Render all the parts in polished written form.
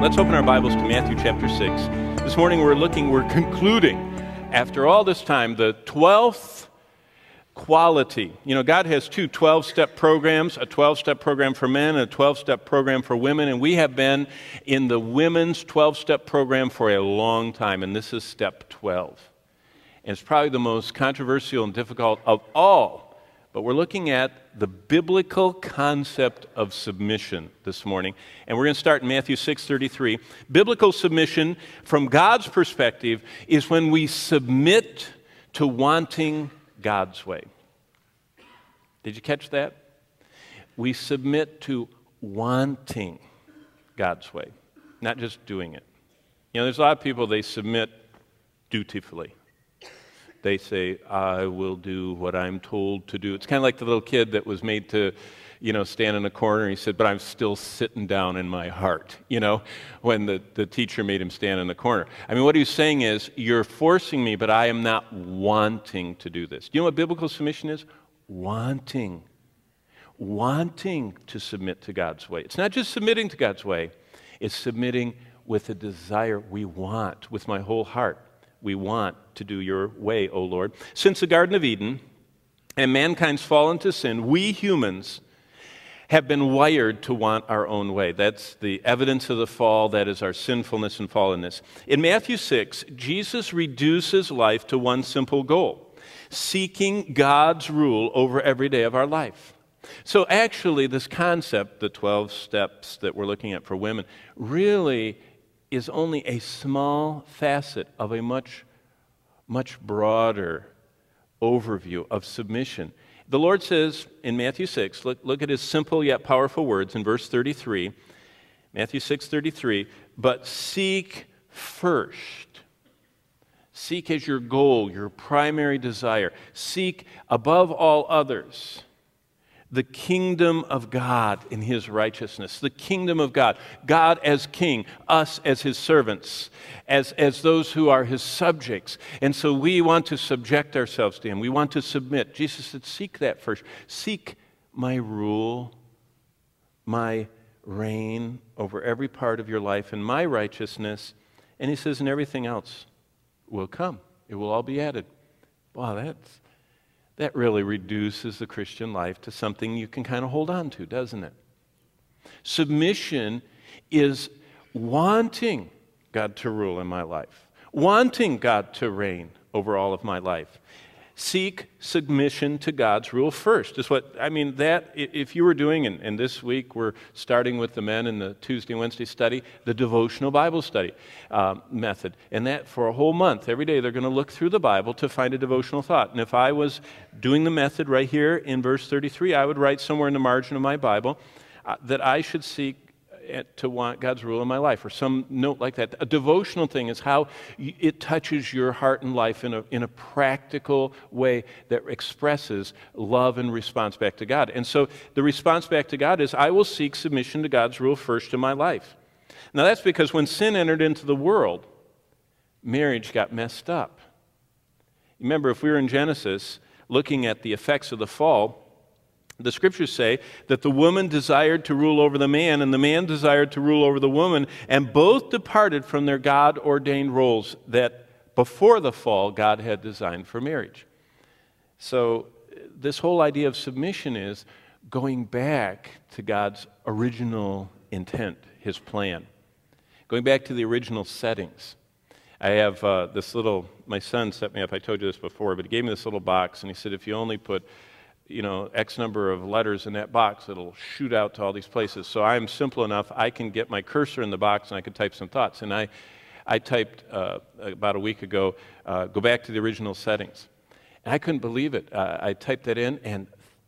Let's open our Bibles to Matthew chapter 6. This morning we're concluding, after all this time, the 12th quality. You know, God has two 12-step programs, a 12-step program for men and a 12-step program for women, and we have been in the women's 12-step program for a long time, and this is step 12. And it's probably the most controversial and difficult of all. But we're looking at the biblical concept of submission this morning. And we're going to start in Matthew 6:33. Biblical submission, from God's perspective, is when we submit to wanting God's way. Did you catch that? We submit to wanting God's way, not just doing it. You know, there's a lot of people, they submit dutifully. They say, I will do what I'm told to do. It's kind of like the little kid that was made to, stand in a corner. He said, but I'm still sitting down in my heart, when the teacher made him stand in the corner. I mean, what he's saying is, you're forcing me, but I am not wanting to do this. Do you know what biblical submission is? Wanting to submit to God's way. It's not just submitting to God's way. It's submitting with a desire we want, with my whole heart. We want to do your way, O Lord. Since the Garden of Eden and mankind's fall into sin, we humans have been wired to want our own way. That's the evidence of the fall. That is our sinfulness and fallenness. In Matthew 6, Jesus reduces life to one simple goal: seeking God's rule over every day of our life. So actually, this concept, the 12 steps that we're looking at for women, really is only a small facet of a much broader overview of submission. The Lord says in Matthew 6, look at his simple yet powerful words in verse 33, Matthew 6:33, but seek first. Seek as your goal, your primary desire. Seek above all others the kingdom of God in his righteousness, the kingdom of God, God as king, us as his servants, as those who are his subjects. And so we want to subject ourselves to him. We want to submit. Jesus said, seek that first. Seek my rule, my reign over every part of your life and my righteousness. And he says, and everything else will come. It will all be added. Wow, that really reduces the Christian life to something you can kind of hold on to, doesn't it? Submission is wanting God to rule in my life, wanting God to reign over all of my life. Seek submission to God's rule first. Is what I mean. That if you were doing, and this week we're starting with the men in the Tuesday and Wednesday study, the devotional Bible study method, and that for a whole month, every day they're going to look through the Bible to find a devotional thought. And if I was doing the method right here in verse 33, I would write somewhere in the margin of my Bible that I should seek to want God's rule in my life, or some note like that. A devotional thing is how it touches your heart and life in a practical way that expresses love and response back to God. And so the response back to God is, I will seek submission to God's rule first in my life. Now that's because when sin entered into the world, marriage got messed up. Remember, if we were in Genesis looking at the effects of the fall, the scriptures say that the woman desired to rule over the man, and the man desired to rule over the woman, and both departed from their God-ordained roles that before the fall God had designed for marriage. So this whole idea of submission is going back to God's original intent, his plan, going back to the original settings. I have my son set me up, I told you this before, but he gave me this little box, and he said, if you only put X number of letters in that box, it'll shoot out to all these places. So I'm simple enough, I can get my cursor in the box and I can type some thoughts. And I typed about a week ago, go back to the original settings. And I couldn't believe it. I typed that in, and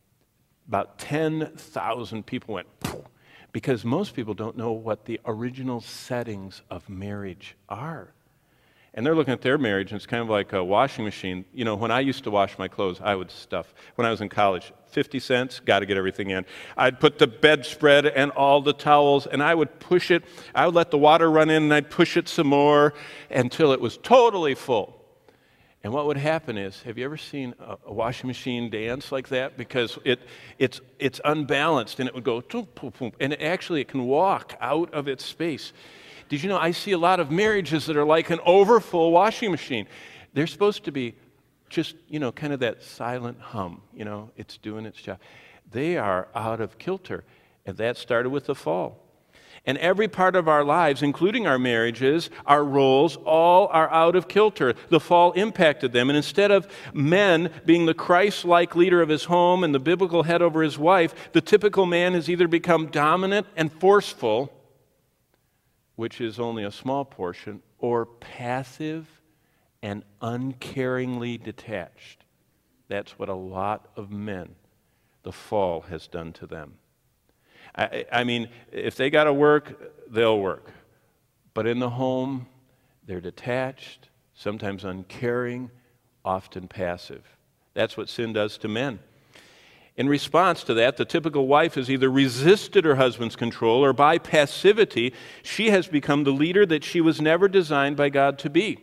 about 10,000 people went, poof, because most people don't know what the original settings of marriage are. And they're looking at their marriage, and it's kind of like a washing machine. When I used to wash my clothes, I would stuff. When I was in college, 50 cents, got to get everything in. I'd put the bedspread and all the towels, and I would push it. I would let the water run in, and I'd push it some more until it was totally full. And what would happen is, have you ever seen a washing machine dance like that? Because it's unbalanced, and it would go, and it can walk out of its space. Did you know I see a lot of marriages that are like an overfull washing machine? They're supposed to be just, kind of that silent hum, it's doing its job. They are out of kilter, and that started with the fall. And every part of our lives, including our marriages, our roles, all are out of kilter. The fall impacted them. And instead of men being the Christ-like leader of his home and the biblical head over his wife, the typical man has either become dominant and forceful, which is only a small portion, or passive and uncaringly detached. That's what a lot of men, the fall has done to them. I mean, if they got to work, they'll work. But in the home, they're detached, sometimes uncaring, often passive. That's what sin does to men. In response to that, the typical wife has either resisted her husband's control, or by passivity, she has become the leader that she was never designed by God to be.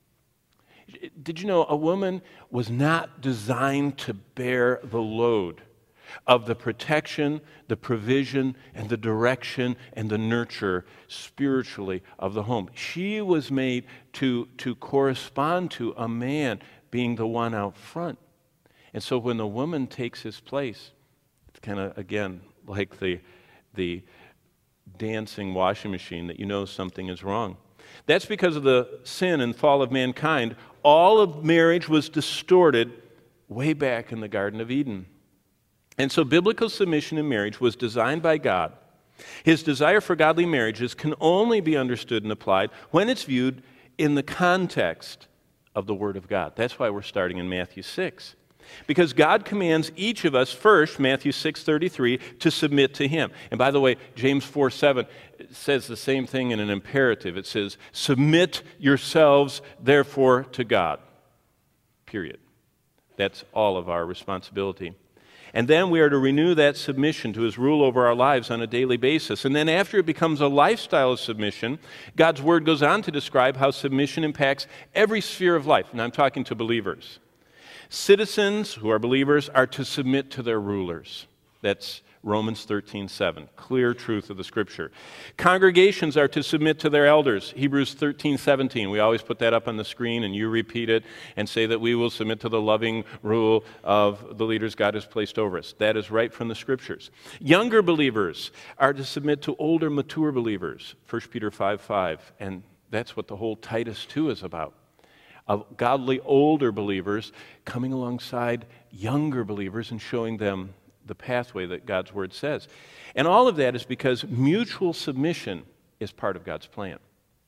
Did you know a woman was not designed to bear the load of the protection, the provision, and the direction, and the nurture spiritually of the home? She was made to correspond to a man being the one out front. And so when the woman takes his place, it's kind of, again, like the dancing washing machine that something is wrong. That's because of the sin and fall of mankind. All of marriage was distorted way back in the Garden of Eden. And so biblical submission in marriage was designed by God. His desire for godly marriages can only be understood and applied when it's viewed in the context of the Word of God. That's why we're starting in Matthew 6. Because God commands each of us first, Matthew 6:33, to submit to Him. And by the way, James 4:7 says the same thing in an imperative. It says, submit yourselves, therefore, to God. Period. That's all of our responsibility. And then we are to renew that submission to His rule over our lives on a daily basis. And then after it becomes a lifestyle of submission, God's Word goes on to describe how submission impacts every sphere of life. And I'm talking to believers. Citizens who are believers are to submit to their rulers. That's Romans 13:7, clear truth of the Scripture. Congregations are to submit to their elders. Hebrews 13:17. We always put that up on the screen, and you repeat it and say that we will submit to the loving rule of the leaders God has placed over us. That is right from the Scriptures. Younger believers are to submit to older, mature believers. 1 Peter 5:5, and that's what the whole Titus 2 is about. Of godly older believers coming alongside younger believers and showing them the pathway that God's Word says. And all of that is because mutual submission is part of God's plan.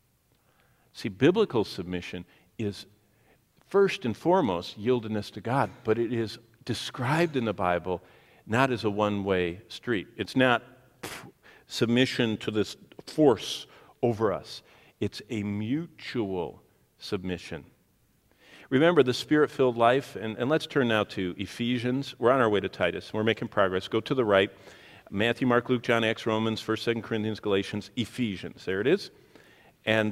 See, biblical submission is first and foremost yieldedness to God, but it is described in the Bible not as a one-way street. It's not submission to this force over us. It's a mutual submission. Remember the Spirit-filled life, and let's turn now to Ephesians. We're on our way to Titus. We're making progress. Go to the right. Matthew, Mark, Luke, John, Acts, Romans, 1st, 2nd Corinthians, Galatians, Ephesians. There it is. And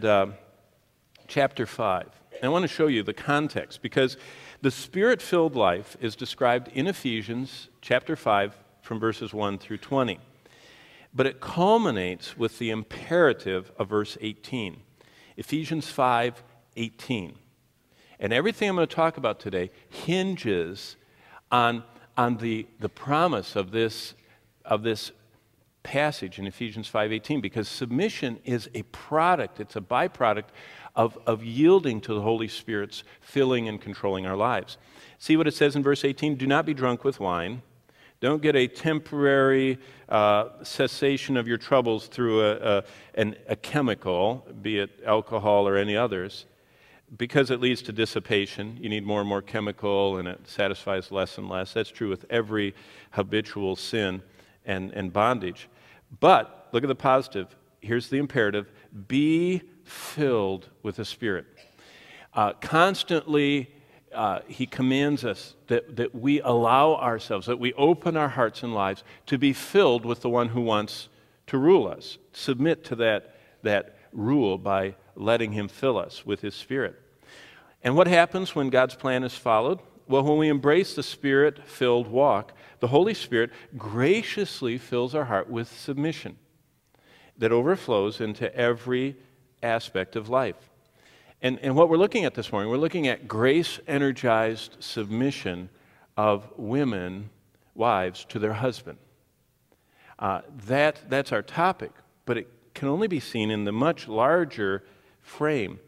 chapter 5. And I want to show you the context, because the Spirit-filled life is described in Ephesians chapter 5 from verses 1 through 20. But it culminates with the imperative of verse 18. Ephesians 5:18. And everything I'm going to talk about today hinges on the promise of this passage in Ephesians 5:18, because submission is a product, it's a byproduct of yielding to the Holy Spirit's filling and controlling our lives. See what it says in verse 18, do not be drunk with wine. Don't get a temporary cessation of your troubles through a chemical, be it alcohol or any others. Because it leads to dissipation, you need more and more chemical, and it satisfies less and less. That's true with every habitual sin and bondage. But, look at the positive. Here's the imperative. Be filled with the Spirit. Constantly, He commands us that we allow ourselves, that we open our hearts and lives to be filled with the one who wants to rule us. Submit to that rule by letting Him fill us with His Spirit. And what happens when God's plan is followed? Well, when we embrace the Spirit-filled walk, the Holy Spirit graciously fills our heart with submission that overflows into every aspect of life. And what we're looking at this morning, we're looking at grace-energized submission of women, wives, to their husband. That's our topic, but it can only be seen in the much larger frame.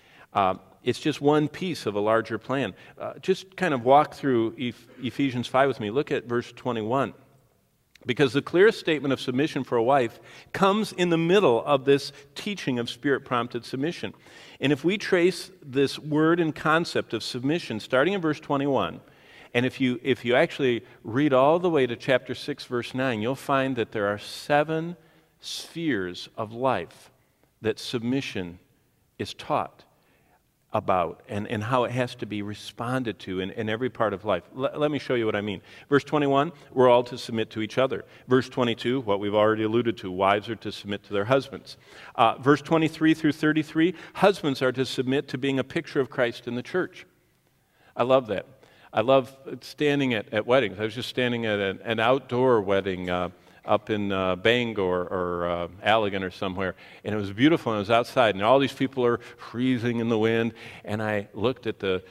It's just one piece of a larger plan. Just kind of walk through Ephesians 5 with me. Look at verse 21. Because the clearest statement of submission for a wife comes in the middle of this teaching of Spirit-prompted submission. And if we trace this word and concept of submission, starting in verse 21, and if you actually read all the way to chapter 6, verse 9, you'll find that there are 7 spheres of life that submission is taught about and how it has to be responded to in every part of life. Let me show you what I mean. Verse 21, we're all to submit to each other. Verse 22, what we've already alluded to, wives are to submit to their husbands. Verse 23 through 33, husbands are to submit to being a picture of Christ in the church. I love that. I love standing at weddings. I was just standing at an outdoor wedding up in Bangor or Allegan or somewhere, and it was beautiful, and it was outside, and all these people are freezing in the wind, and I looked at the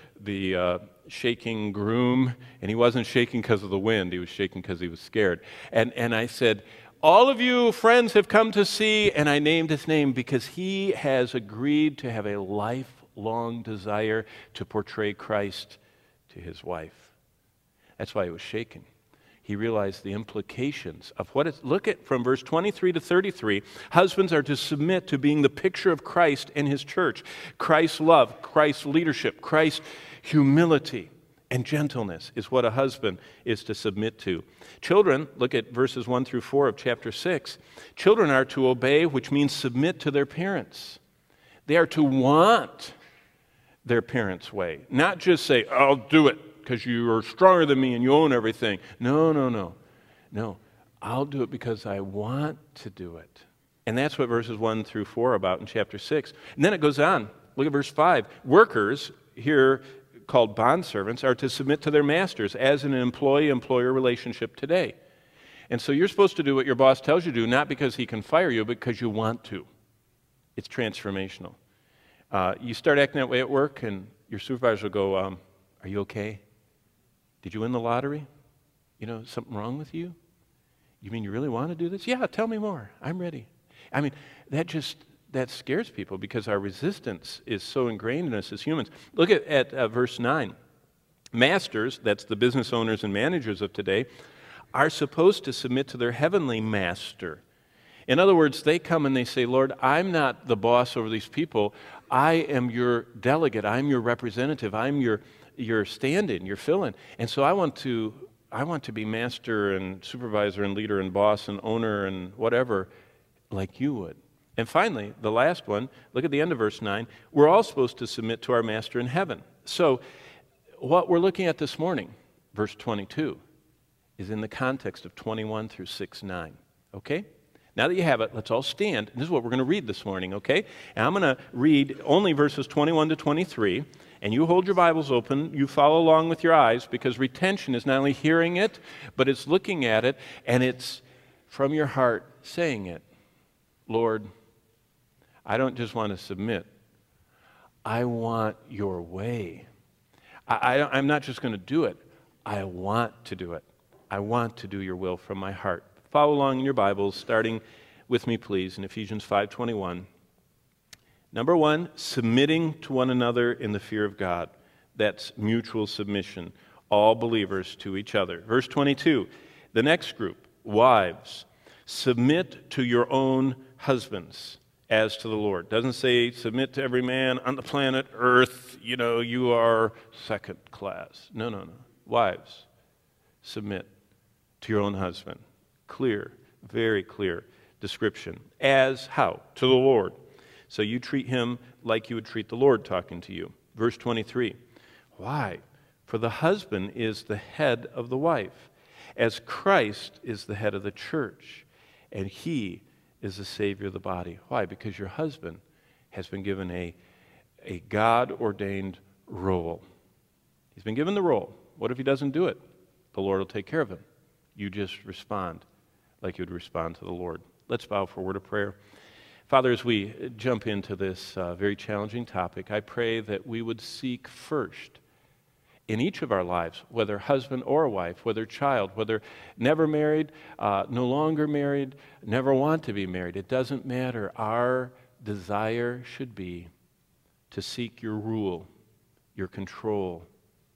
shaking groom, and he wasn't shaking because of the wind, he was shaking because he was scared. And I said, all of you friends have come to see, and I named his name because he has agreed to have a lifelong desire to portray Christ to his wife. That's why he was shaking. He realized the implications of what it's. Look at from verse 23 to 33. Husbands are to submit to being the picture of Christ and his church. Christ's love, Christ's leadership, Christ's humility and gentleness is what a husband is to submit to. Children, look at verses 1 through 4 of chapter 6. Children are to obey, which means submit to their parents. They are to want their parents' way, not just say, I'll do it because you are stronger than me and you own everything. No. I'll do it because I want to do it. And that's what verses 1 through 4 are about in chapter 6. And then it goes on. Look at verse 5. Workers, here called bondservants, are to submit to their masters as in an employee-employer relationship today. And so you're supposed to do what your boss tells you to do, not because he can fire you, but because you want to. It's transformational. You start acting that way at work, and your supervisor will go, are you okay? Did you win the lottery? You know, something wrong with you? You mean you really want to do this? Yeah, tell me more. I'm ready. I mean, that scares people because our resistance is so ingrained in us as humans. Look at verse 9. Masters, that's the business owners and managers of today, are supposed to submit to their heavenly master. In other words, they come and they say, Lord, I'm not the boss over these people. I am your delegate. I'm your representative. I'm your stand-in, your fill-in. And so I want to be master and supervisor and leader and boss and owner and whatever like you would. And finally, the last one, look at the end of verse 9. We're all supposed to submit to our master in heaven. So what we're looking at this morning, verse 22, is in the context of 21 through 6:9. Okay? Now that you have it, let's all stand. This is what we're going to read this morning, okay? And I'm going to read only verses 21 to 23, and you hold your Bibles open. You follow along with your eyes, because retention is not only hearing it, but it's looking at it, and it's from your heart saying it. Lord, I don't just want to submit. I want your way. I'm not just going to do it. I want to do it. I want to do your will from my heart. Follow along in your Bibles, starting with me, please, in Ephesians 5:21. Number 1, submitting to one another in the fear of God. That's mutual submission, all believers to each other. Verse 22, the next group, wives, submit to your own husbands as to the Lord. Doesn't say submit to every man on the planet Earth, you are second class. No. Wives, submit to your own husband. Clear, very clear description. As how? To the Lord. So you treat him like you would treat the Lord talking to you. Verse 23. Why? For the husband is the head of the wife, as Christ is the head of the church, and he is the Savior of the body. Why? Because your husband has been given a God-ordained role. He's been given the role. What if he doesn't do it? The Lord will take care of him. You just respond like you would respond to the Lord. Let's bow for a word of prayer. Father, as we jump into this very challenging topic, I pray that we would seek first in each of our lives, whether husband or wife, whether child, whether never married, no longer married, never want to be married. It doesn't matter. Our desire should be to seek your rule, your control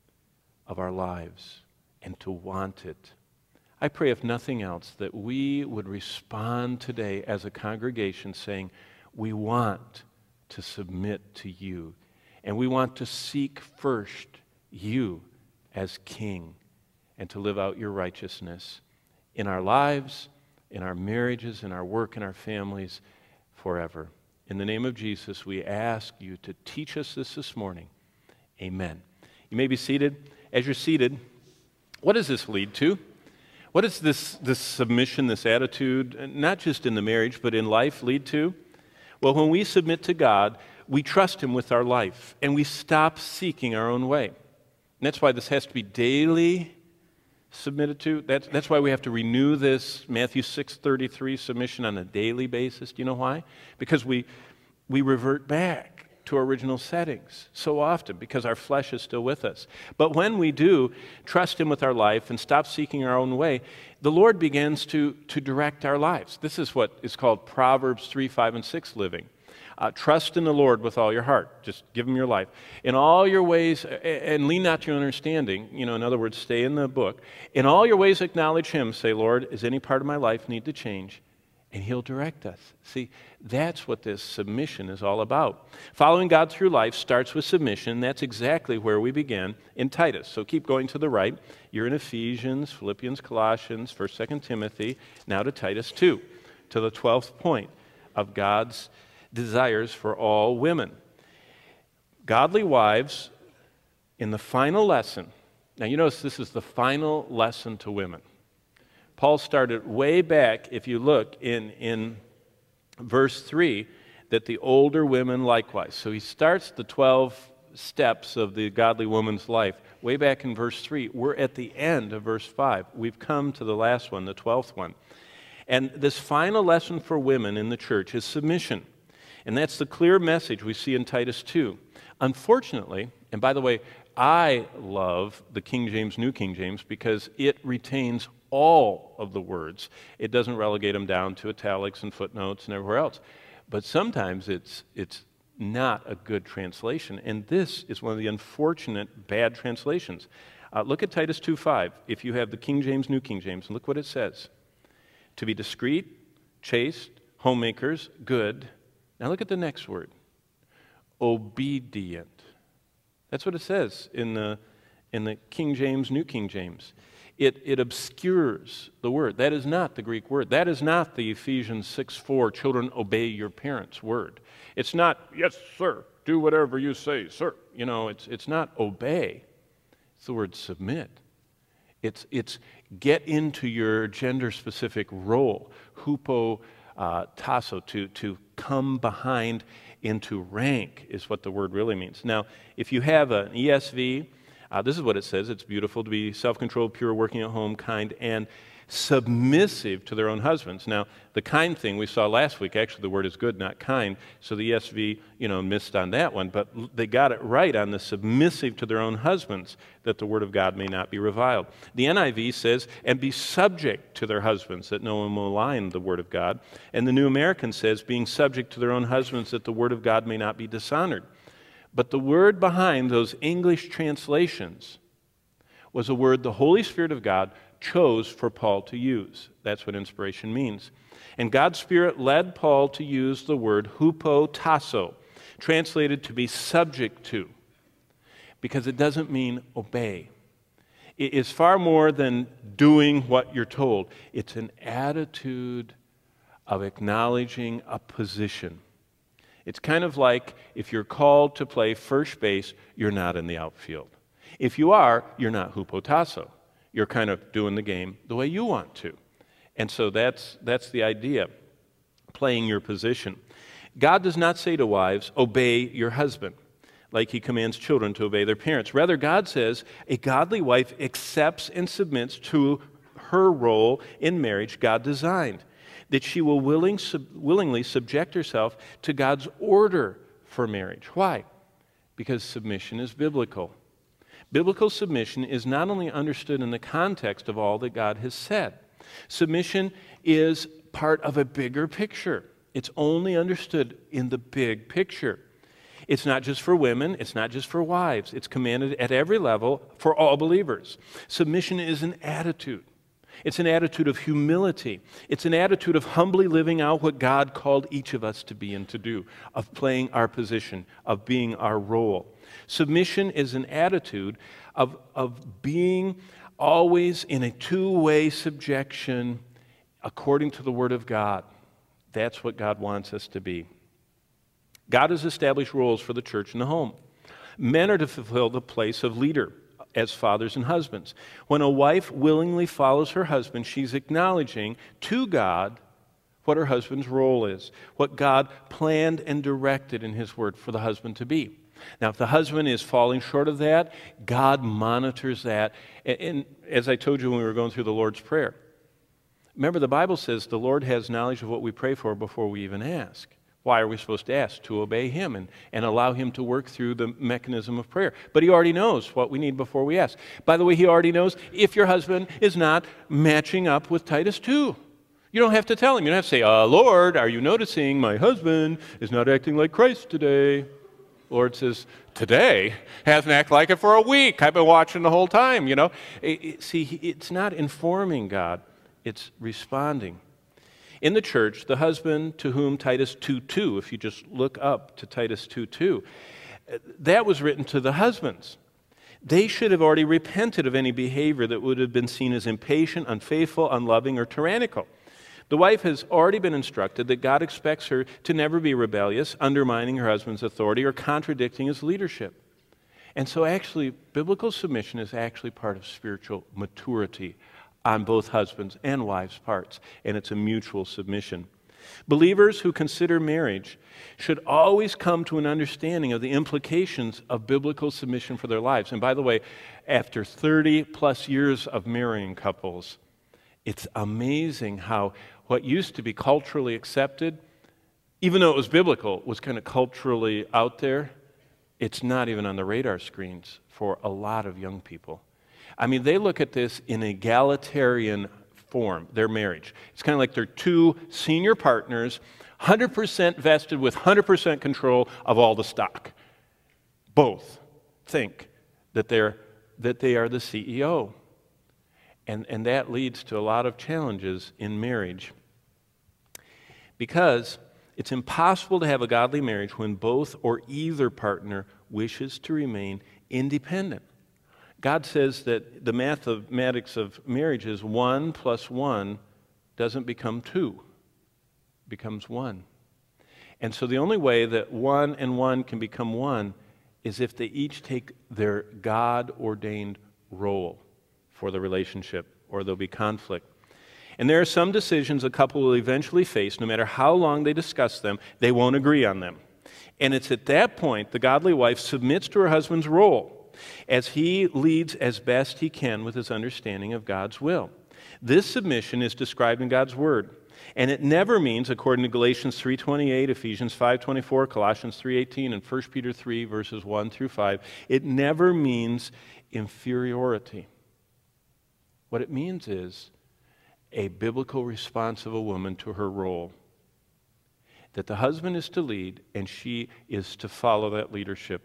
of our lives, and to want it. I pray, if nothing else, that we would respond today as a congregation saying, we want to submit to you, and we want to seek first you as King, and to live out your righteousness in our lives, in our marriages, in our work, in our families, forever. In the name of Jesus, we ask you to teach us this morning. Amen. You may be seated. As you're seated, what does this lead to? What does this submission, this attitude, not just in the marriage, but in life lead to? Well, when we submit to God, we trust Him with our life, and we stop seeking our own way. And that's why this has to be daily submitted to. That's why we have to renew this Matthew 6:33 submission on a daily basis. Do you know why? Because we revert back to our original settings so often because our flesh is still with us. But when we do trust Him with our life and stop seeking our own way, the Lord begins to direct our lives. This is what is called Proverbs 3, 5, and 6 living. Trust in the Lord with all your heart. Just give Him your life. In all your ways, and lean not to your understanding. In other words, stay in the book. In all your ways acknowledge Him. Say, Lord, does any part of my life need to change? And He'll direct us. See, that's what this submission is all about. Following God through life starts with submission. That's exactly where we began in Titus. So keep going to the right. You're in Ephesians, Philippians, Colossians, 1st, 2nd Timothy, now to Titus 2, to the 12th point of God's desires for all women. Godly wives, in the final lesson, now you notice this is the final lesson to women. Paul started way back, if you look in verse 3, that the older women likewise. So he starts the 12 steps of the godly woman's life way back in verse 3. We're at the end of verse 5. We've come to the last one, the 12th one. And this final lesson for women in the church is submission. And that's the clear message we see in Titus 2. Unfortunately, and by the way, I love the King James, New King James, because it retains all of the words. It doesn't relegate them down to italics and footnotes and everywhere else. But sometimes it's not a good translation, and this is one of the unfortunate bad translations. Look at Titus 2:5. If you have the King James, New King James, look what it says. To be discreet, chaste, homemakers, good. Now look at the next word. Obedient. That's what it says in the King James, New King James. It obscures the word. That is not the Greek word. That is not the Ephesians 6:4, children obey your parents word. It's not, yes, sir, do whatever you say, sir. It's not obey. It's the word submit. It's get into your gender-specific role, hupo tasso, to come behind into rank is what the word really means. Now, if you have an ESV, this is what it says. It's beautiful to be self-controlled, pure, working at home, kind, and submissive to their own husbands. Now, the kind thing we saw last week, actually the word is good, not kind, so the ESV, missed on that one, but they got it right on the submissive to their own husbands, that the word of God may not be reviled. The NIV says, and be subject to their husbands, that no one will malign the word of God. And the New American says, being subject to their own husbands, that the word of God may not be dishonored. But the word behind those English translations was a word the Holy Spirit of God chose for Paul to use. That's what inspiration means. And God's Spirit led Paul to use the word hupotasso, translated to be subject to, because it doesn't mean obey. It is far more than doing what you're told. It's an attitude of acknowledging a position. It's kind of like if you're called to play first base, you're not in the outfield. If you are, you're not hupotasso. You're kind of doing the game the way you want to. And so that's the idea, playing your position. God does not say to wives, obey your husband, like He commands children to obey their parents. Rather, God says a godly wife accepts and submits to her role in marriage God designed. that she will willingly subject herself to God's order for marriage. Why? Because submission is biblical. Biblical submission is not only understood in the context of all that God has said. Submission is part of a bigger picture. It's only understood in the big picture. It's not just for women, it's not just for wives. It's commanded at every level for all believers. Submission is an attitude. It's an attitude of humility. It's an attitude of humbly living out what God called each of us to be and to do, of playing our position, of being our role. Submission is an attitude of being always in a two-way subjection according to the Word of God. That's what God wants us to be. God has established roles for the church and the home. Men are to fulfill the place of leader as fathers and husbands. When a wife willingly follows her husband, she's acknowledging to God what her husband's role is, what God planned and directed in His Word for the husband to be. Now, if the husband is falling short of that, God monitors that. And as I told you when we were going through the Lord's Prayer, remember the Bible says the Lord has knowledge of what we pray for before we even ask. Why are we supposed to ask? To obey Him and allow Him to work through the mechanism of prayer. But He already knows what we need before we ask. By the way, He already knows if your husband is not matching up with Titus 2. You don't have to tell him. You don't have to say, Lord, are you noticing my husband is not acting like Christ today? Lord says, today? Hasn't acted like it for a week. I've been watching the whole time, See, it's not informing God. It's responding. In the church, the husband to whom Titus 2:2, if you just look up to Titus 2:2, that was written to the husbands. They should have already repented of any behavior that would have been seen as impatient, unfaithful, unloving, or tyrannical. The wife has already been instructed that God expects her to never be rebellious, undermining her husband's authority, or contradicting his leadership. And so actually, biblical submission is actually part of spiritual maturity on both husbands' and wives' parts, and it's a mutual submission. Believers who consider marriage should always come to an understanding of the implications of biblical submission for their lives. And by the way, after 30 plus years of marrying couples, it's amazing how what used to be culturally accepted, even though it was biblical, was kind of culturally out there. It's not even on the radar screens for a lot of young people. I mean, they look at this in egalitarian form, their marriage. It's kind of like they're two senior partners, 100% vested with 100% control of all the stock. Both think that they are the CEO. And that leads to a lot of challenges in marriage. Because it's impossible to have a godly marriage when both or either partner wishes to remain independent. God says that the mathematics of marriage is 1 + 1 doesn't become 2, it becomes 1. And so the only way that 1 and 1 can become 1 is if they each take their God-ordained role for the relationship, or there'll be conflict. And there are some decisions a couple will eventually face, no matter how long they discuss them, they won't agree on them. And it's at that point the godly wife submits to her husband's role as he leads as best he can with his understanding of God's will. This submission is described in God's Word. And it never means, according to Galatians 3:28, Ephesians 5:24, Colossians 3:18, and 1 Peter 3, verses 1 through 5, it never means inferiority. What it means is a biblical response of a woman to her role. That the husband is to lead and she is to follow that leadership.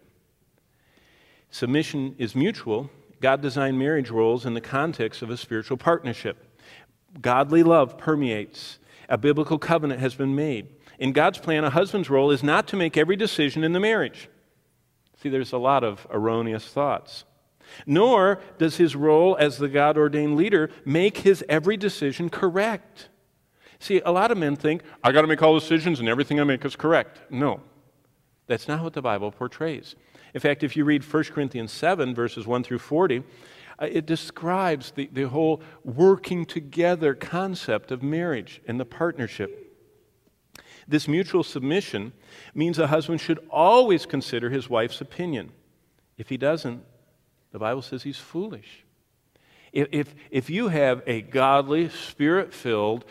Submission is mutual. God designed marriage roles in the context of a spiritual partnership. Godly love permeates. A biblical covenant has been made. In God's plan, a husband's role is not to make every decision in the marriage. See, there's a lot of erroneous thoughts. Nor does his role as the God-ordained leader make his every decision correct. See, a lot of men think, I got to make all decisions and everything I make is correct. No, that's not what the Bible portrays. In fact, if you read 1 Corinthians 7, verses 1 through 40, it describes the whole working together concept of marriage and the partnership. This mutual submission means a husband should always consider his wife's opinion. If he doesn't, the Bible says he's foolish. If you have a godly, spirit-filled,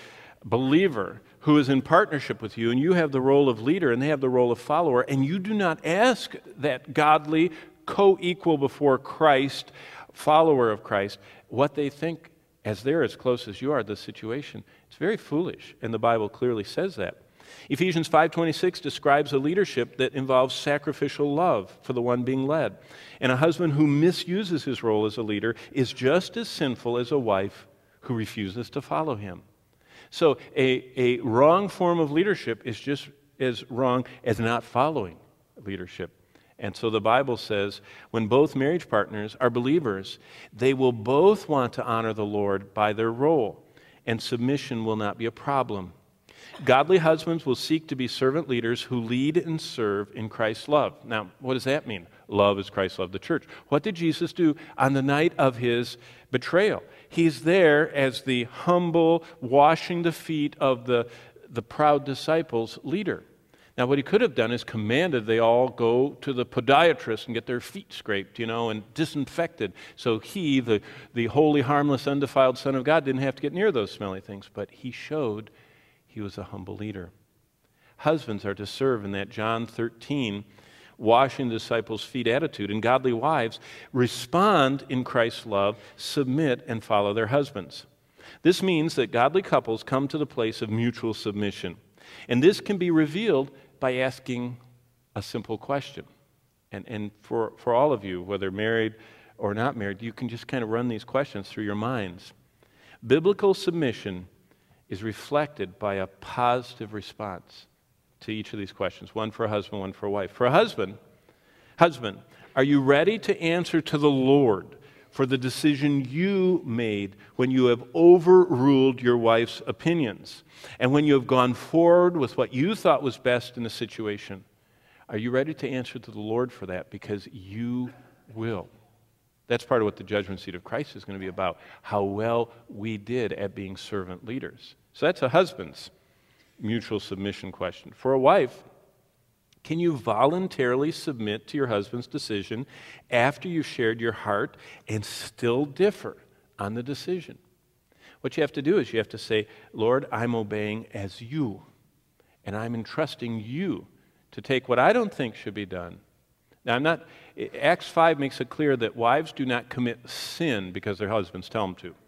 believer who is in partnership with you, and you have the role of leader and they have the role of follower, and you do not ask that godly, co-equal before Christ, follower of Christ, what they think as they're as close as you are to the situation, it's very foolish, and the Bible clearly says that. Ephesians 5:26 describes a leadership that involves sacrificial love for the one being led. And a husband who misuses his role as a leader is just as sinful as a wife who refuses to follow him. So a wrong form of leadership is just as wrong as not following leadership. And so the Bible says when both marriage partners are believers, they will both want to honor the Lord by their role, and submission will not be a problem. Godly husbands will seek to be servant leaders who lead and serve in Christ's love. Now, what does that mean? Love as Christ loved the church. What did Jesus do on the night of his betrayal? He's there as the humble, washing the feet of the proud disciples leader. Now, what he could have done is commanded they all go to the podiatrist and get their feet scraped, and disinfected. So he, the holy, harmless, undefiled Son of God, didn't have to get near those smelly things. But he showed he was a humble leader. Husbands are to serve in that John 13, washing the disciples' feet attitude. And godly wives respond in Christ's love, submit, and follow their husbands. This means that godly couples come to the place of mutual submission. And this can be revealed by asking a simple question. And for all of you, whether married or not married, you can just kind of run these questions through your minds. Biblical submission is reflected by a positive response to each of these questions. One for a husband, one for a wife. For a husband, are you ready to answer to the Lord for the decision you made when you have overruled your wife's opinions and when you have gone forward with what you thought was best in the situation? Are you ready to answer to the Lord for that? Because you will. That's part of what the judgment seat of Christ is going to be about, how well we did at being servant leaders. So that's a husband's mutual submission question. For a wife, can you voluntarily submit to your husband's decision after you've shared your heart and still differ on the decision? What you have to do is you have to say, Lord, I'm obeying as you, and I'm entrusting you to take what I don't think should be done. Now, Acts 5 makes it clear that wives do not commit sin because their husbands tell them to.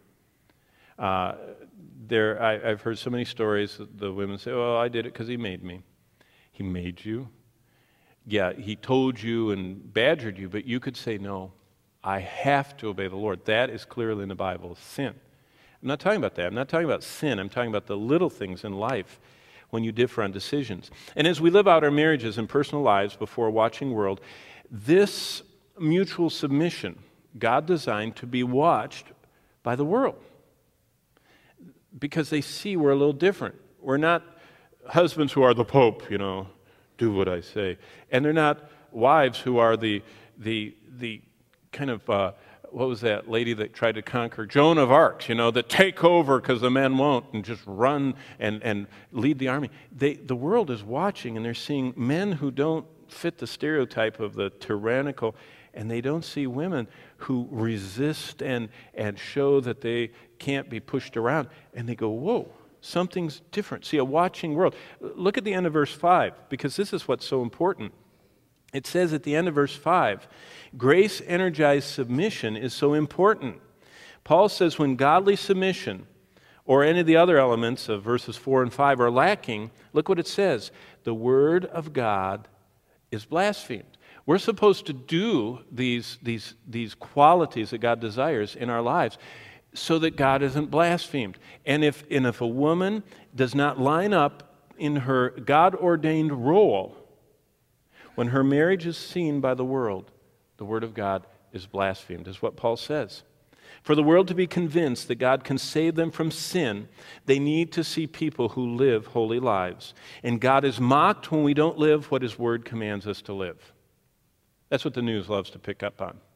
I've heard so many stories that the women say, well, I did it because he made me. He made you? Yeah, he told you and badgered you, but you could say, no, I have to obey the Lord. That is clearly in the Bible sin. I'm not talking about that. I'm not talking about sin. I'm talking about the little things in life when you differ on decisions. And as we live out our marriages and personal lives before a watching world, this mutual submission, God designed to be watched by the world because they see we're a little different. We're not husbands who are the Pope, do what I say. And they're not wives who are the kind of, what was that lady that tried to conquer? Joan of Arc, that take over because the men won't and just run and lead the army. The world is watching and they're seeing men who don't fit the stereotype of the tyrannical, and they don't see women who resist and show that they can't be pushed around. And they go, whoa, something's different. See, a watching world. Look at the end of verse 5, because this is what's so important. It says at the end of verse 5, grace-energized submission is so important. Paul says when godly submission or any of the other elements of verses 4 and 5 are lacking, look what it says. The word of God is blasphemed. We're supposed to do these qualities that God desires in our lives so that God isn't blasphemed. And if a woman does not line up in her God-ordained role, when her marriage is seen by the word of God is blasphemed, is what Paul says. For the world to be convinced that God can save them from sin, they need to see people who live holy lives. And God is mocked when we don't live what His Word commands us to live. That's what the news loves to pick up on.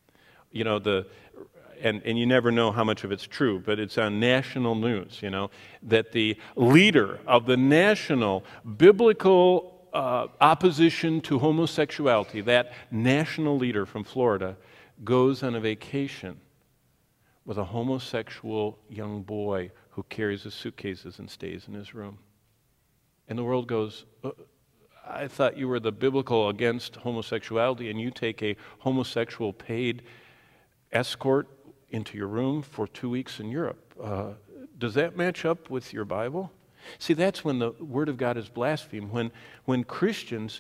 And you never know how much of it's true, but it's on national news, that the leader of the national biblical opposition to homosexuality, that national leader from Florida, goes on a vacation with a homosexual young boy who carries his suitcases and stays in his room. And the world goes, I thought you were the biblical against homosexuality, and you take a homosexual paid escort into your room for 2 weeks in Europe. Does that match up with your Bible? See, that's when the Word of God is blasphemed. When Christians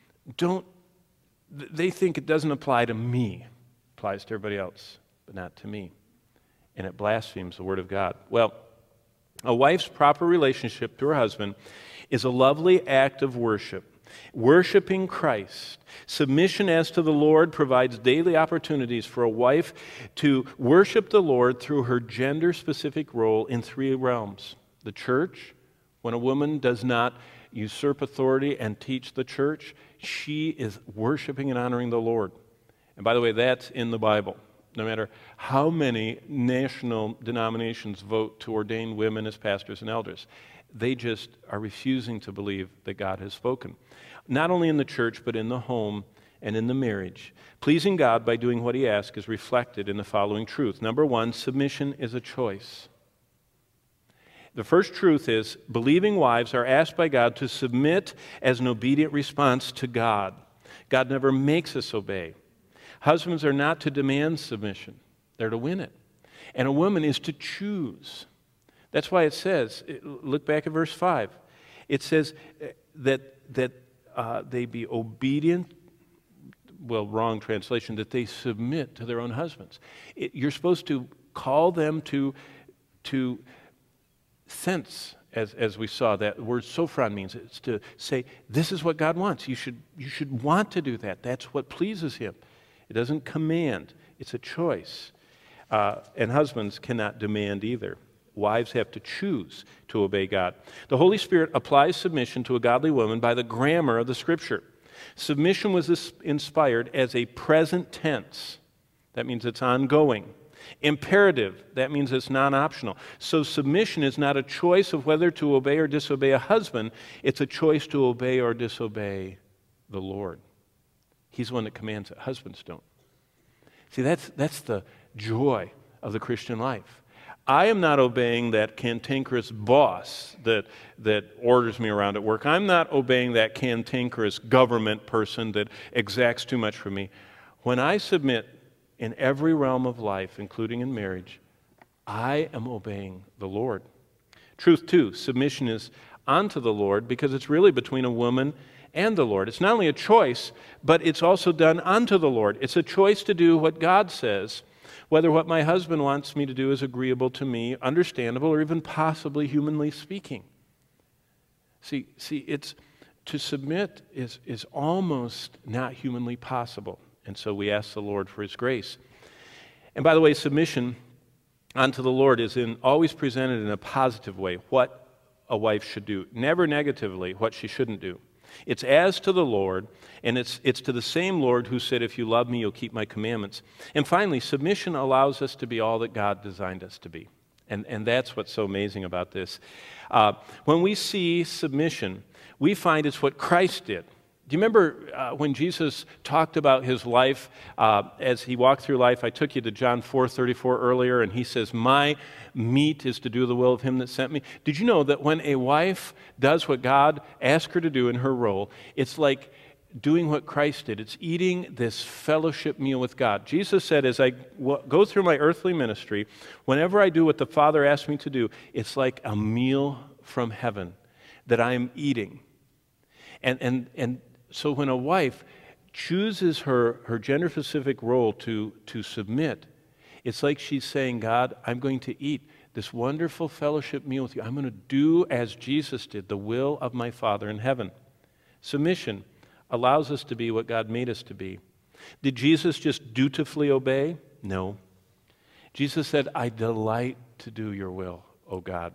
they think it doesn't apply to me. It applies to everybody else, but not to me. And it blasphemes the Word of God. Well, a wife's proper relationship to her husband is a lovely act of worship. Worshiping Christ. Submission as to the Lord provides daily opportunities for a wife to worship the Lord through her gender-specific role in 3 realms. The church, when a woman does not usurp authority and teach the church, she is worshiping and honoring the Lord. And by the way, that's in the Bible. No matter how many national denominations vote to ordain women as pastors and elders, they just are refusing to believe that God has spoken. Not only in the church, but in the home and in the marriage. Pleasing God by doing what He asks is reflected in the following truth. Number 1, submission is a choice. The first truth is, believing wives are asked by God to submit as an obedient response to God. God never makes us obey. Husbands are not to demand submission. They're to win it. And a woman is to choose. That's why it says, look back at verse 5. It says that they be obedient, well, wrong translation, that they submit to their own husbands. You're supposed to call them to sense, as we saw, that word sophron means. It's to say, this is what God wants. You should want to do that. That's what pleases Him. It doesn't command. It's a choice. And husbands cannot demand either. Wives have to choose to obey God. The Holy Spirit applies submission to a godly woman by the grammar of the Scripture. Submission was inspired as a present tense. That means it's ongoing. Imperative, that means it's non-optional. So submission is not a choice of whether to obey or disobey a husband. It's a choice to obey or disobey the Lord. He's the one that commands it. Husbands don't. See, that's the joy of the Christian life. I am not obeying that cantankerous boss that orders me around at work. I'm not obeying that cantankerous government person that exacts too much from me. When I submit in every realm of life, including in marriage, I am obeying the Lord. Truth, too, submission is unto the Lord because it's really between a woman and the Lord. It's not only a choice, but it's also done unto the Lord. It's a choice to do what God says, whether what my husband wants me to do is agreeable to me, understandable, or even possibly humanly speaking. See, it's to submit is almost not humanly possible. And so we ask the Lord for His grace. And by the way, submission unto the Lord is always presented in a positive way, what a wife should do. Never negatively, what she shouldn't do. It's as to the Lord, and it's to the same Lord who said, if you love me, you'll keep my commandments. And finally, submission allows us to be all that God designed us to be. And that's what's so amazing about this. When we see submission, we find it's what Christ did. Do you remember when Jesus talked about His life as He walked through life? I took you to John 4:34 earlier, and He says, my meat is to do the will of Him that sent me. Did you know that when a wife does what God asked her to do in her role, it's like doing what Christ did. It's eating this fellowship meal with God. Jesus said, as I go through my earthly ministry, whenever I do what the Father asked me to do, it's like a meal from heaven that I am eating. And so when a wife chooses her gender-specific role to submit, it's like she's saying, God, I'm going to eat this wonderful fellowship meal with you. I'm going to do as Jesus did, the will of my Father in heaven. Submission allows us to be what God made us to be. Did Jesus just dutifully obey? No. Jesus said, I delight to do your will, O God.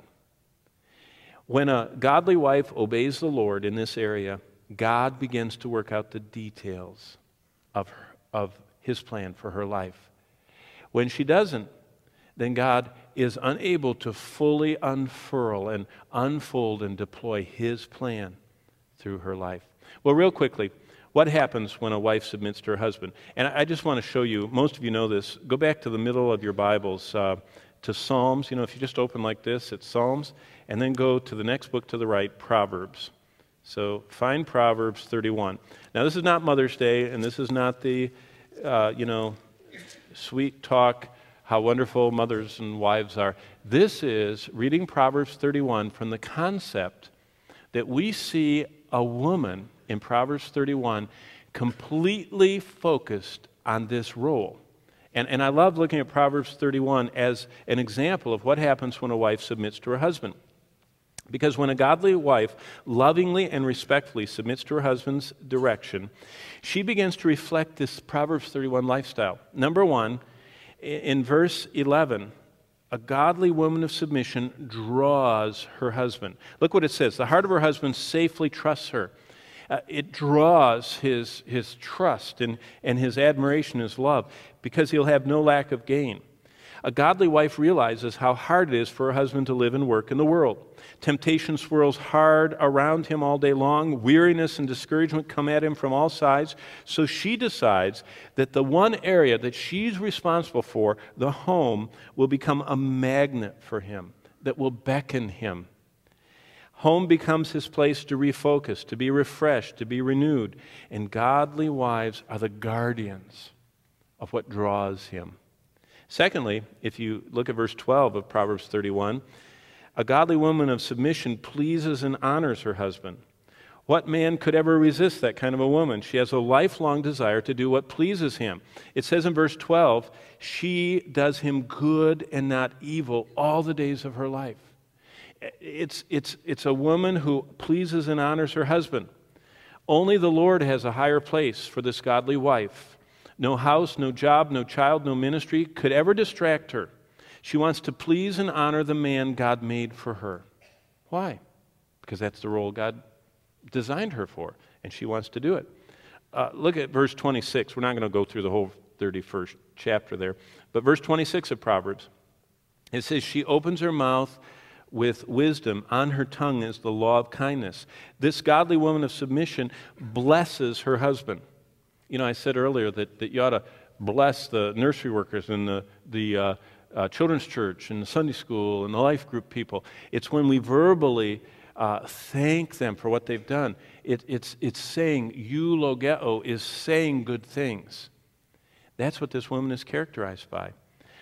When a godly wife obeys the Lord in this area, God begins to work out the details of His plan for her life. When she doesn't, then God is unable to fully unfurl and unfold and deploy His plan through her life. Well, real quickly, what happens when a wife submits to her husband? And I just want to show you, most of you know this. Go back to the middle of your Bibles to Psalms. You know, if you just open like this, it's Psalms, and then go to the next book to the right, Proverbs. So find Proverbs 31. Now, this is not Mother's Day, and this is not the, sweet talk, how wonderful mothers and wives are. This is reading Proverbs 31 from the concept that we see a woman in Proverbs 31 completely focused on this role. And I love looking at Proverbs 31 as an example of what happens when a wife submits to her husband. Because when a godly wife lovingly and respectfully submits to her husband's direction, she begins to reflect this Proverbs 31 lifestyle. Number one, in verse 11, a godly woman of submission draws her husband. Look what it says. The heart of her husband safely trusts her. It draws his trust and his admiration, his love, because he'll have no lack of gain. A godly wife realizes how hard it is for her husband to live and work in the world. Temptation swirls hard around him all day long. Weariness and discouragement come at him from all sides. So she decides that the one area that she's responsible for, the home, will become a magnet for him, that will beckon him. Home becomes his place to refocus, to be refreshed, to be renewed. And godly wives are the guardians of what draws him. Secondly, if you look at verse 12 of Proverbs 31, a godly woman of submission pleases and honors her husband. What man could ever resist that kind of a woman? She has a lifelong desire to do what pleases him. It says in verse 12, she does him good and not evil all the days of her life. It's a woman who pleases and honors her husband. Only the Lord has a higher place for this godly wife. No house, no job, no child, no ministry could ever distract her. She wants to please and honor the man God made for her. Why? Because that's the role God designed her for, and she wants to do it. Look at verse 26. We're not going to go through the whole 31st chapter there, but verse 26 of Proverbs, it says, she opens her mouth with wisdom. On her tongue is the law of kindness. This godly woman of submission blesses her husband. You know, I said earlier that you ought to bless the nursery workers and the children's church and the Sunday school and the life group people. It's when we verbally thank them for what they've done. It's saying, eulogeo is saying good things. That's what this woman is characterized by.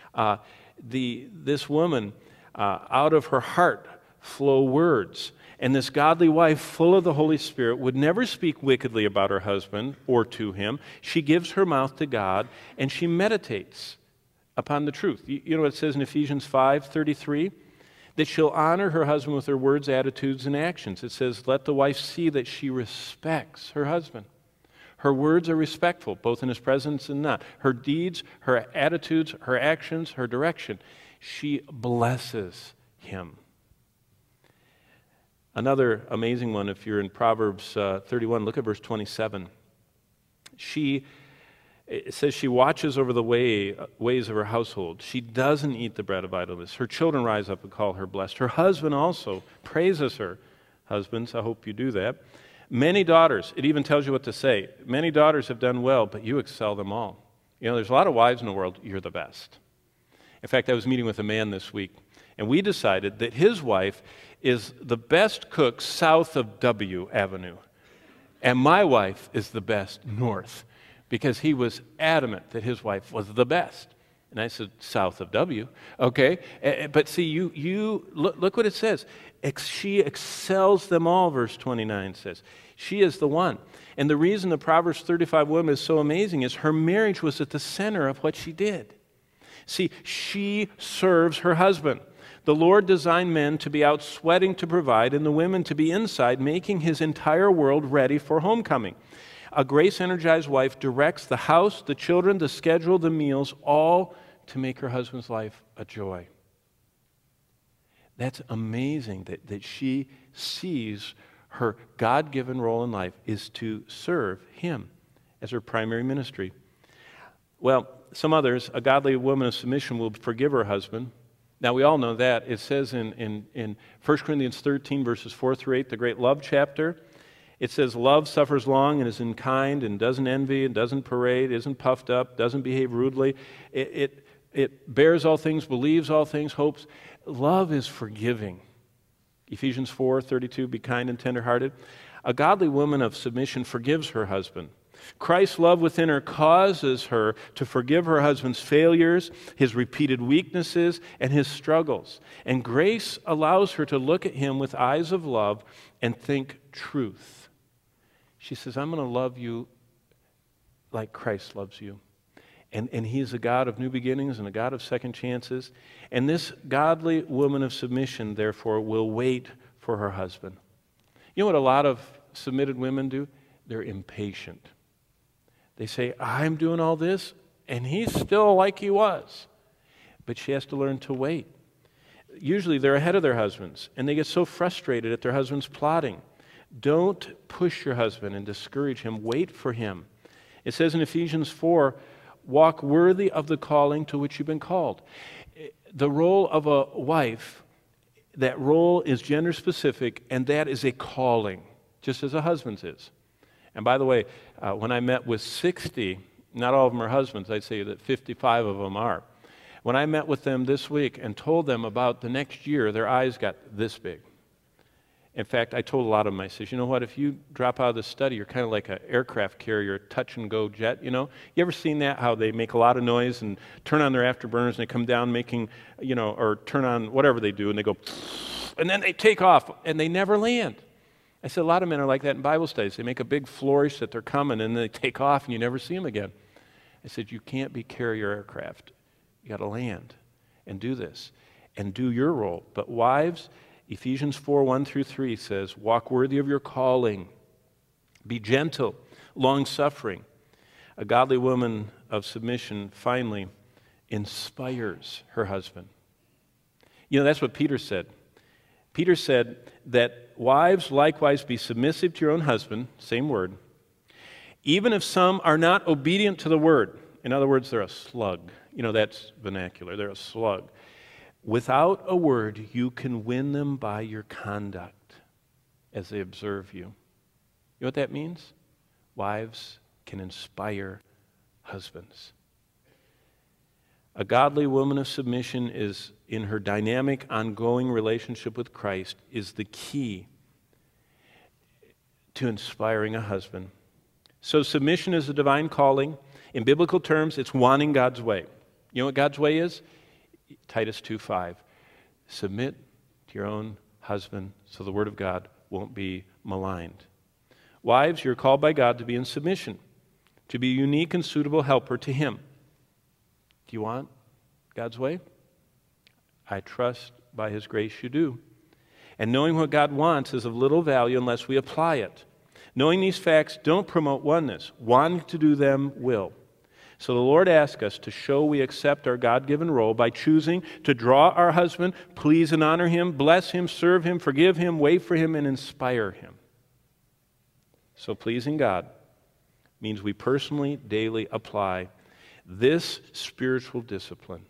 This woman, out of her heart flow words. And this godly wife, full of the Holy Spirit, would never speak wickedly about her husband or to him. She gives her mouth to God, and she meditates upon the truth. You know what it says in Ephesians 5:33? That she'll honor her husband with her words, attitudes, and actions. It says, let the wife see that she respects her husband. Her words are respectful, both in his presence and not. Her deeds, her attitudes, her actions, her direction. She blesses him. Another amazing one, if you're in Proverbs 31, look at verse 27. It says she watches over the ways of her household. She doesn't eat the bread of idleness. Her children rise up and call her blessed. Her husband also praises her. Husbands, I hope you do that. Many daughters, it even tells you what to say. Many daughters have done well, but you excel them all. You know, there's a lot of wives in the world. You're the best. In fact, I was meeting with a man this week, and we decided that his wife is the best cook south of W Avenue, and my wife is the best north, because he was adamant that his wife was the best. And I said, south of W, okay? But see, you look what it says. She excels them all, verse 29 says. She is the one. And the reason the Proverbs 35 woman is so amazing is her marriage was at the center of what she did. See, she serves her husband. The Lord designed men to be out sweating to provide, and the women to be inside, making his entire world ready for homecoming. A grace-energized wife directs the house, the children, the schedule, the meals, all to make her husband's life a joy. That's amazing that she sees her God-given role in life is to serve him as her primary ministry. Well, some others, a godly woman of submission will forgive her husband. Now, we all know that. It says in 1 Corinthians 13, verses 4 through 8, the great love chapter, it says, love suffers long and is unkind and doesn't envy and doesn't parade, isn't puffed up, doesn't behave rudely. It bears all things, believes all things, hopes. Love is forgiving. Ephesians 4:32, be kind and tenderhearted. A godly woman of submission forgives her husband. Christ's love within her causes her to forgive her husband's failures, his repeated weaknesses, and his struggles. And grace allows her to look at him with eyes of love and think truth. She says, I'm going to love you like Christ loves you. And he's a God of new beginnings and a God of second chances. And this godly woman of submission, therefore, will wait for her husband. You know what a lot of submitted women do? They're impatient. They say, I'm doing all this, and he's still like he was. But she has to learn to wait. Usually they're ahead of their husbands, and they get so frustrated at their husband's plotting. Don't push your husband and discourage him. Wait for him. It says in Ephesians 4, walk worthy of the calling to which you've been called. The role of a wife, that role is gender specific, and that is a calling, just as a husband's is. And by the way, when I met with 60, not all of them are husbands, I'd say that 55 of them are. When I met with them this week and told them about the next year, their eyes got this big. In fact, I told a lot of them, I said, you know what, if you drop out of the study, you're kind of like an aircraft carrier, touch-and-go jet, you know? You ever seen that, how they make a lot of noise and turn on their afterburners and they come down making, you know, or turn on whatever they do and they go, and then they take off and they never land. I said, a lot of men are like that in Bible studies. They make a big flourish that they're coming and then they take off and you never see them again. I said, you can't be carrier aircraft. You got to land and do this and do your role. But wives, Ephesians 4:1-3 says, walk worthy of your calling. Be gentle, long-suffering. A godly woman of submission finally inspires her husband. You know, that's what Peter said. Peter said that wives likewise be submissive to your own husband, same word, even if some are not obedient to the word. In other words, they're a slug. You know, that's vernacular. They're a slug. Without a word, you can win them by your conduct as they observe you. You know what that means? Wives can inspire husbands. A godly woman of submission is, in her dynamic, ongoing relationship with Christ, is the key to inspiring a husband. So submission is a divine calling. In biblical terms, it's wanting God's way. You know what God's way is? Titus 2:5. Submit to your own husband so the word of God won't be maligned. Wives, you're called by God to be in submission, to be a unique and suitable helper to Him. Do you want God's way? I trust by His grace you do. And knowing what God wants is of little value unless we apply it. Knowing these facts don't promote oneness. Wanting to do them will. So the Lord asks us to show we accept our God-given role by choosing to draw our husband, please and honor him, bless him, serve him, forgive him, wait for him, and inspire him. So pleasing God means we personally, daily apply this spiritual discipline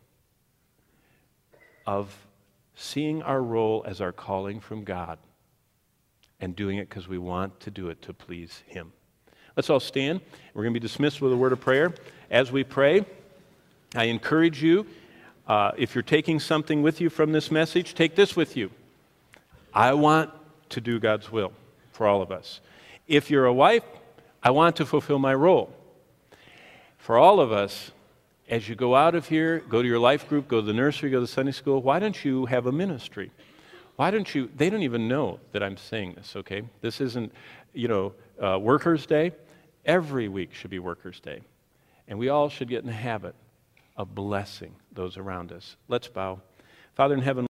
of seeing our role as our calling from God and doing it because we want to do it to please Him. Let's all stand. We're going to be dismissed with a word of prayer. As we pray, I encourage you, if you're taking something with you from this message, take this with you. I want to do God's will for all of us. If you're a wife, I want to fulfill my role. For all of us, as you go out of here, go to your life group, go to the nursery, go to Sunday school, why don't you have a ministry? Why don't you, they don't even know that I'm saying this, okay? This isn't, Workers' Day. Every week should be Workers' Day. And we all should get in the habit of blessing those around us. Let's bow. Father in heaven,